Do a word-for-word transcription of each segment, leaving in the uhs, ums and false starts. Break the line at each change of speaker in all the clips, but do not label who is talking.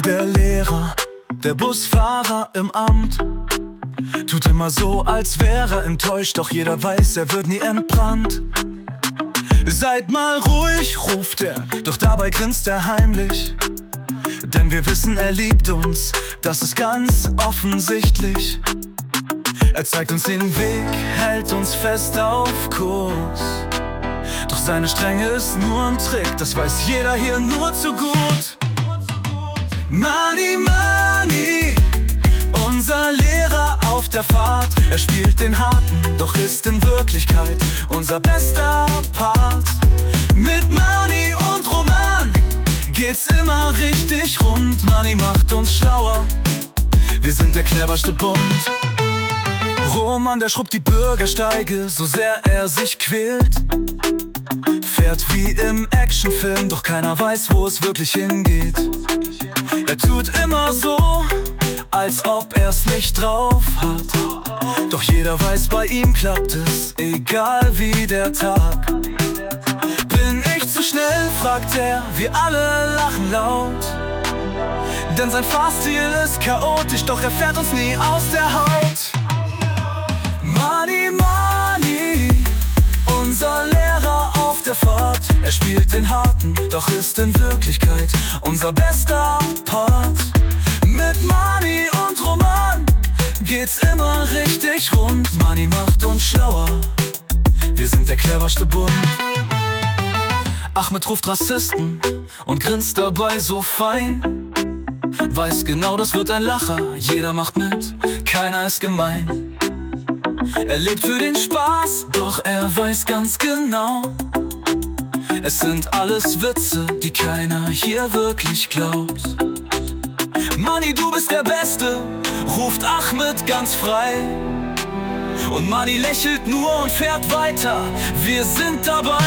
Money, der Lehrer, der Busfahrer im Amt, tut immer so, als wäre er enttäuscht, doch jeder weiß, er wird nie entbrannt. Seid mal ruhig, ruft er, doch dabei grinst er heimlich. Denn wir wissen, er liebt uns, das ist ganz offensichtlich. Er zeigt uns den Weg, hält uns fest auf Kurs. Doch seine Strenge ist nur ein Trick, das weiß jeder hier nur zu gut. Money, Money, unser Lehrer auf der Fahrt. Er spielt den Harten, doch ist in Wirklichkeit unser bester Part. Mit Money und Roman geht's immer richtig rund. Money macht uns schlauer, wir sind der cleverste Bund. Roman, der schrubbt die Bürgersteige, so sehr er sich quält. Fährt wie im Actionfilm, doch keiner weiß, wo es wirklich hingeht. Er tut immer so, als ob er's nicht drauf hat. Doch jeder weiß, bei ihm klappt es, egal wie der Tag. Bin ich zu schnell, fragt er, wir alle lachen laut. Denn sein Fahrstil ist chaotisch, doch er fährt uns nie aus der Haut. Money, Money, unser Lehrer auf der Fahrt. Er spielt den Harten, doch ist in Wirklichkeit unser bester Part. Mit Money und Roman geht's immer richtig rund. Money macht uns schlauer, wir sind der cleverste Bund. Ahmed ruft Rassisten und grinst dabei so fein. Weiß genau, das wird ein Lacher, jeder macht mit, keiner ist gemein. Er lebt für den Spaß, doch er weiß ganz genau, es sind alles Witze, die keiner hier wirklich glaubt. Money, du bist der Beste, ruft Ahmed ganz frei. Und Money lächelt nur und fährt weiter, wir sind dabei.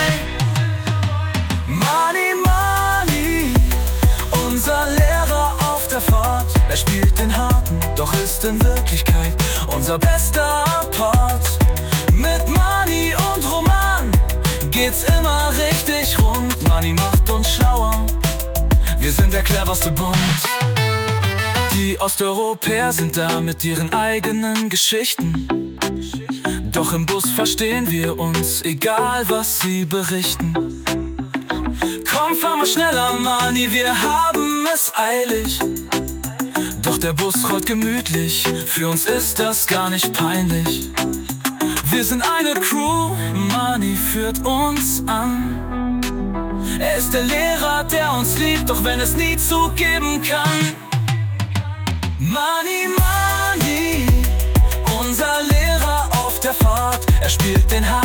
Money, Money, unser Lehrer auf der Fahrt. Er spielt den Harten, doch ist in Wirklichkeit unser bester Part. Mit Money und Roman geht's immer richtig rund. Money macht uns schlauer, wir sind der cleverste Bund. Die Osteuropäer sind da mit ihren eigenen Geschichten. Doch im Bus verstehen wir uns, egal was sie berichten. Komm, fahr mal schneller, Money, wir haben es eilig. Doch der Bus rollt gemütlich, für uns ist das gar nicht peinlich. Wir sind eine Crew, Money führt uns an. Er ist der Lehrer, der uns liebt, doch wenn es nie zugeben kann. Money, Money, unser Lehrer auf der Fahrt. Er spielt den Harten.